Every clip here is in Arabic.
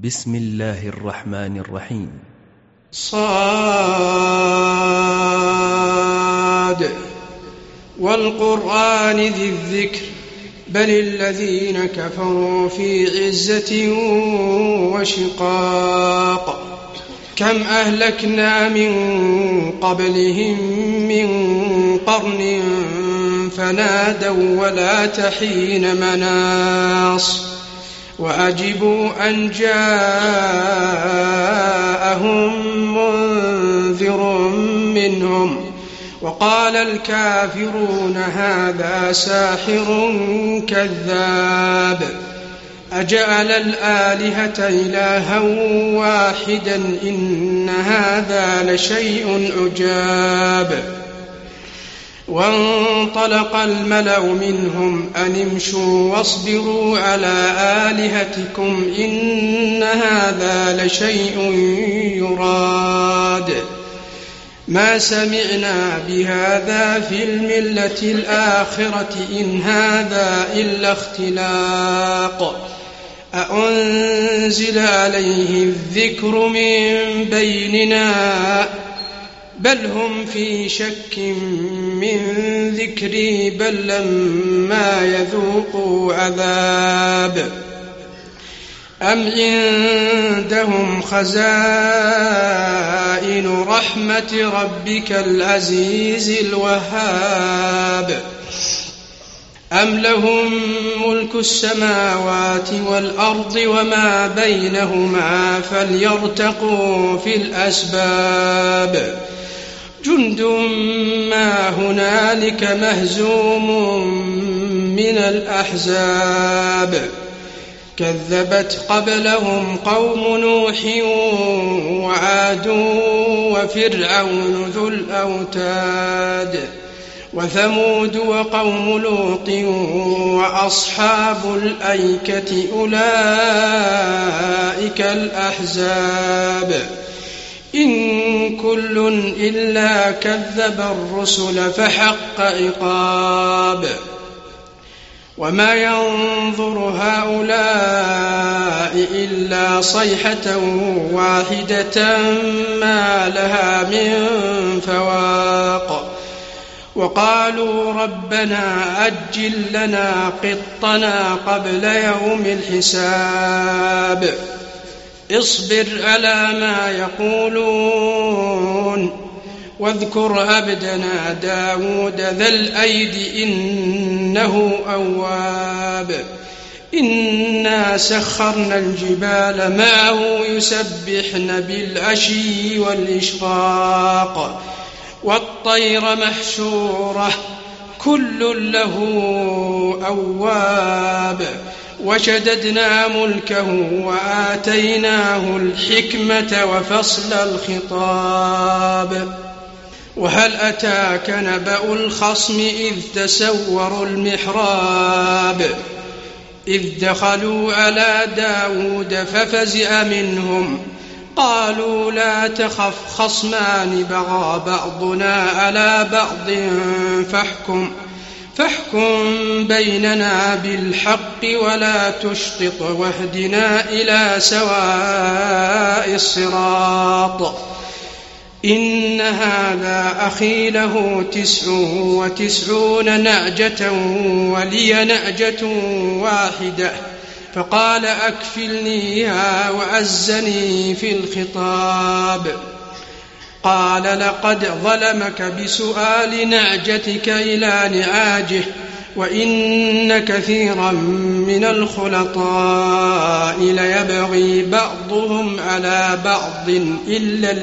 بسم الله الرحمن الرحيم. صاد والقرآن ذي الذكر بل الذين كفروا في عزة وشقاق كم أهلكنا من قبلهم من قرن فنادوا ولا تحين مناص وأجبوا أن جاءهم منذر منهم وقال الكافرون هذا ساحر كذاب أجعل الآلهة إلها واحدا إن هذا لشيء عجاب وانطلق الملأ منهم أن امشوا واصبروا على آلهتكم إن هذا لشيء يراد ما سمعنا بهذا في الملة الآخرة إن هذا إلا اختلاق أأنزل عليه الذكر من بيننا بل هم في شك من ذكري بل لما يذوقوا عذاب أم عندهم خزائن رحمة ربك العزيز الوهاب أم لهم ملك السماوات والأرض وما بينهما فليرتقوا في الأسباب جند ما هنالك مهزوم من الأحزاب كذبت قبلهم قوم نوح وعاد وفرعون ذو الأوتاد وثمود وقوم لوط وأصحاب الأيكة أولئك الأحزاب إن كل إلا كذب الرسل فحق عقاب وما ينظر هؤلاء إلا صيحة واحدة ما لها من فواق وقالوا ربنا أجل لنا قطنا قبل يوم الحساب اصبر على ما يقولون واذكر عبدنا داود ذا الأيد إنه أواب إنا سخرنا الجبال معه يسبحن بالعشي والإشراق والطير محشورة كل له أواب وشددنا ملكه وآتيناه الحكمة وفصل الخطاب وهل أتاك نبأ الخصم إذ تسوروا المحراب إذ دخلوا على داود ففزع منهم قالوا لا تخف خصمان بغى بعضنا على بعض فاحكم بيننا بالحق ولا تشطط واهدنا إلى سواء الصراط إن هذا أخي له 99 نعجة ولي نعجة واحدة فقال أكفلنيها وأزني في الخطاب قال لقد ظلمك بسؤال نعجتك إلى نعاجه وإن كثيرا من الخلطاء ليبغي بعضهم على بعض إلا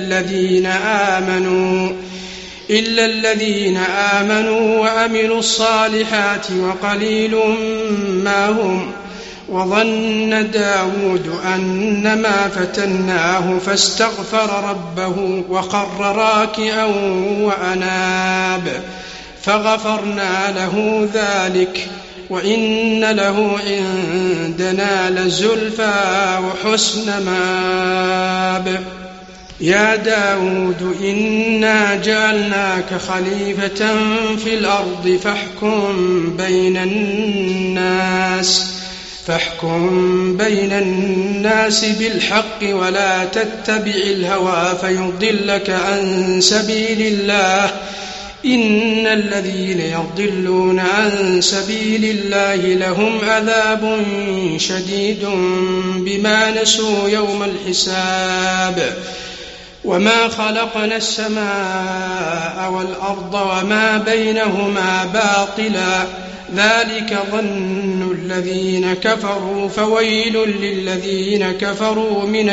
الذين آمنوا وعملوا الصالحات وقليل ما هم وظن داود أنما فتناه فاستغفر ربه وخر راكعا وأناب فغفرنا له ذلك وإن له عندنا لزلفى وحسن مآب يا داود إنا جعلناك خليفة في الأرض فاحكم بين الناس فاحكم بين الناس بالحق ولا تتبع الهوى فيضلك عن سبيل الله إن الذين يضلون عن سبيل الله لهم عذاب شديد بما نسوا يوم الحساب وما خلقنا السماء والأرض وما بينهما باطلا ذلك ظن الذين كفروا فويل للذين كفروا من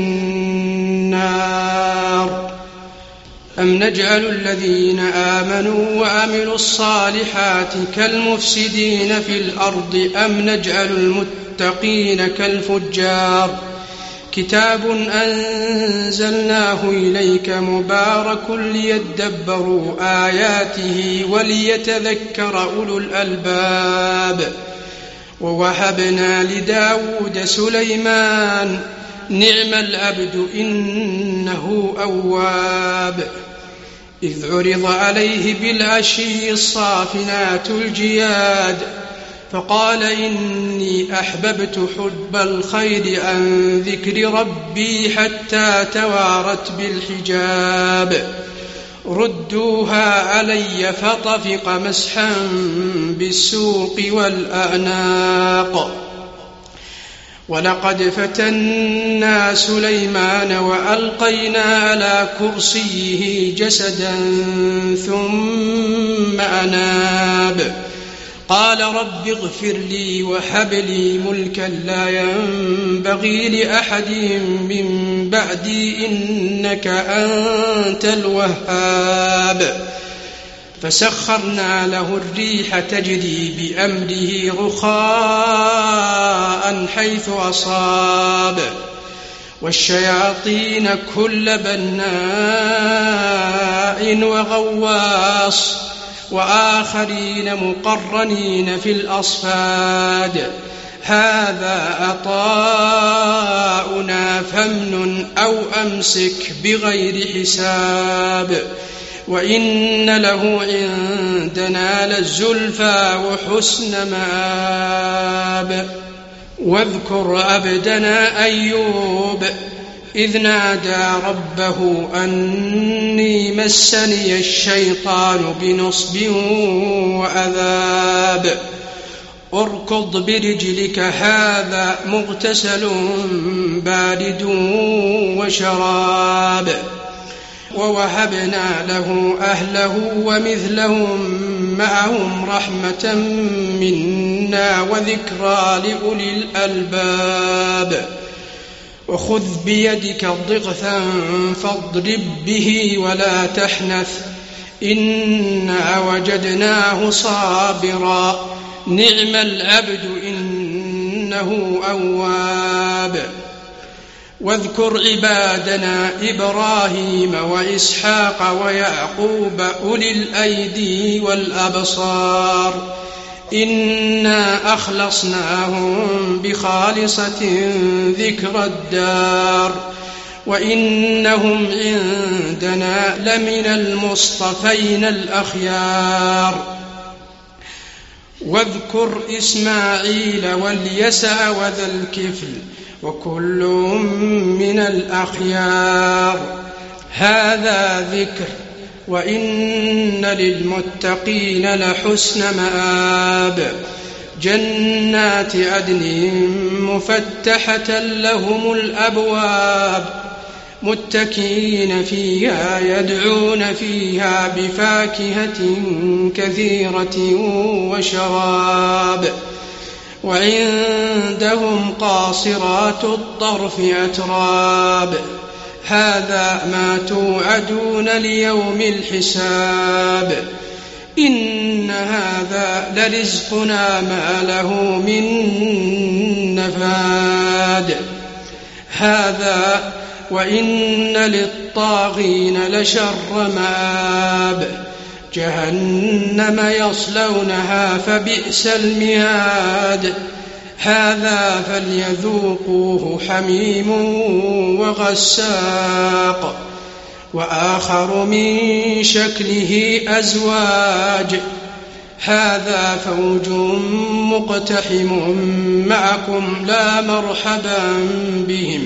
النار أم نجعل الذين آمنوا وعملوا الصالحات كالمفسدين في الأرض أم نجعل المتقين كالفجار كتاب أنزلناه إليك مبارك ليدبروا آياته وليتذكر أولو الألباب ووهبنا لداود سليمان نعم العبد إنه أواب إذ عرض عليه بالعشي الصافنات الجياد فقال إني أحببت حب الخير عن ذكر ربي حتى توارت بالحجاب ردوها علي فطفق مسحا بالسوق والأعناق ولقد فتنا سليمان وألقينا على كرسيه جسدا ثم أناب قال رب اغفر لي وهب لي ملكا لا ينبغي لأحد من بعدي إنك أنت الوهاب فسخرنا له الريح تجري بأمره رخاء حيث أصاب والشياطين كل بناء وغواص وآخرين مقرنين في الأصفاد هذا عطاؤنا فامنن أو أمسك بغير حساب وإن له عندنا للزلفى وحسن مآب واذكر عبدنا أيوب إذ نادى ربه أني مسني الشيطان بنصب وعذاب اركض برجلك هذا مغتسل بارد وشراب ووهبنا له أهله ومثلهم معهم رحمة منا وذكرى لأولي الألباب وخذ بيدك ضغثا فاضرب به ولا تحنث إنا وجدناه صابرا نعم العبد إنه أواب واذكر عبادنا إبراهيم وإسحاق ويعقوب أولي الأيدي والأبصار إنا أخلصناهم بخالصة ذكر الدار وإنهم عندنا لمن المصطفين الأخيار واذكر إسماعيل واليسع وذا الكفل وكل من الأخيار هذا ذكر وإن للمتقين لحسن مآب جنات عدن مفتحة لهم الأبواب متكئين فيها يدعون فيها بفاكهة كثيرة وشراب وعندهم قاصرات الطرف أتراب هذا ما توعدون ليوم الحساب إن هذا لرزقنا ما له من نفاد هذا وإن للطاغين لشر مآب جهنم يصلونها فبئس المهاد هذا فليذوقوه حميم وغساق وآخر من شكله أزواج هذا فوج مقتحم معكم لا مرحبا بهم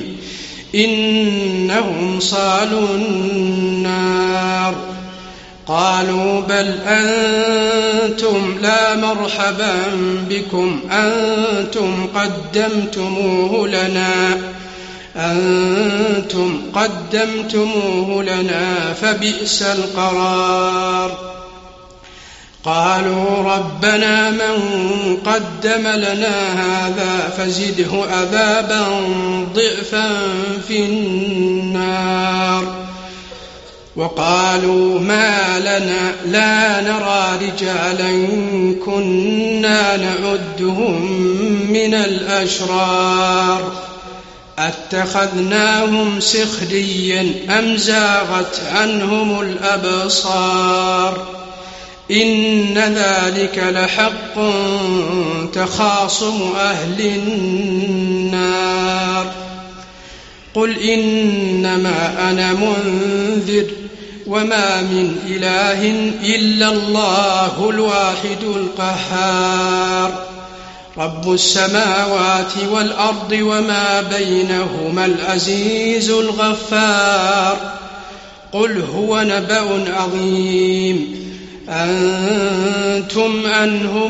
إنهم صالوا النار. قالوا بل أنتم لا مرحبا بكم أنتم قدمتموه لنا فبئس القرار. قالوا ربنا من قدم لنا هذا فزده عذابا ضعفا في النار. وقالوا ما لنا لا نرى رجالا كنا نعدهم من الأشرار أتخذناهم سخريا أم زاغت عنهم الأبصار إن ذلك لحق تخاصم أهل النار. قل إنما أنا منذر وما من إله إلا الله الواحد القهار رب السماوات والأرض وما بينهما العزيز الغفار. قل هو نبأ عظيم أنتم عنه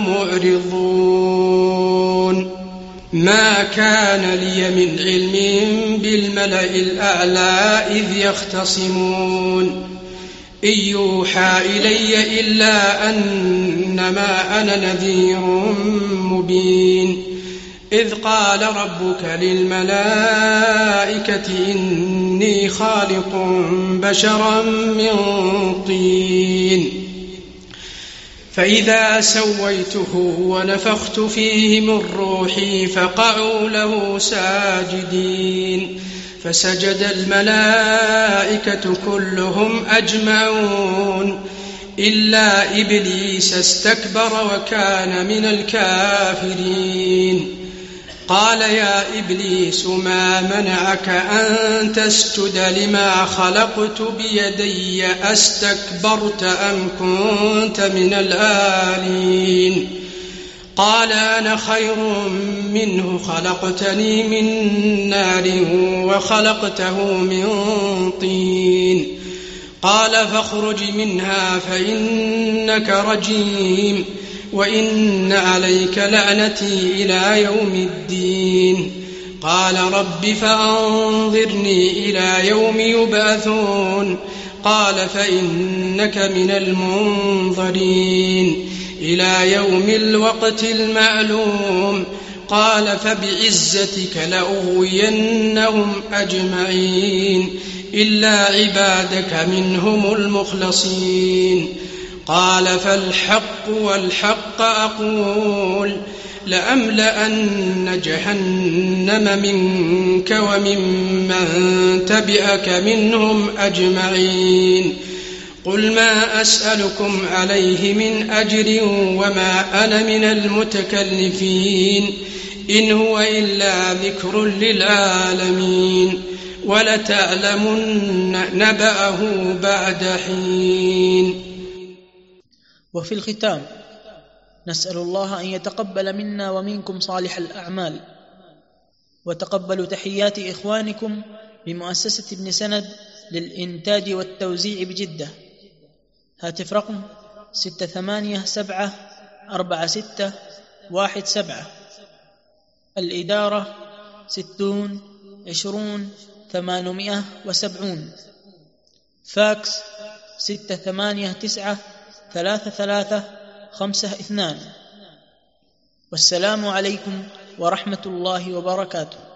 معرضون. ما كان لي من علم بالملأ الأعلى إذ يختصمون إن يوحى إلي إلا أنما أنا نذير مبين. إذ قال ربك للملائكة إني خالق بشرا من طين فإذا سويته ونفخت فيه من روحي فقعوا له ساجدين فسجد الملائكة كلهم أجمعون إلا إبليس استكبر وكان من الكافرين. قال يا إبليس ما منعك أن تسجد لما خلقت بيدي أستكبرت أم كنت من العالين؟ قال أنا خير منه خلقتني من نار وخلقته من طين. قال فاخرج منها فإنك رجيم وإن عليك لعنتي إلى يوم الدين. قال رب فأنظرني إلى يوم يبعثون. قال فإنك من المنظرين إلى يوم الوقت المعلوم. قال فبعزتك لأغوينهم أجمعين إلا عبادك منهم المخلصين. قال فالحق والحق أقول لأملأن جهنم منك وممن تبعك منهم أجمعين. قل ما أسألكم عليه من أجر وما أنا من المتكلفين إن هو إلا ذكر للعالمين ولتعلمن نبأه بعد حين. وفي الختام نسأل الله أن يتقبل منا ومنكم صالح الأعمال، وتقبلوا تحيات إخوانكم بمؤسسة ابن سند للإنتاج والتوزيع بجدة. هاتف رقم 687-4617. الإدارة 60-20-870. فاكس 689-3352. والسلام عليكم ورحمة الله وبركاته.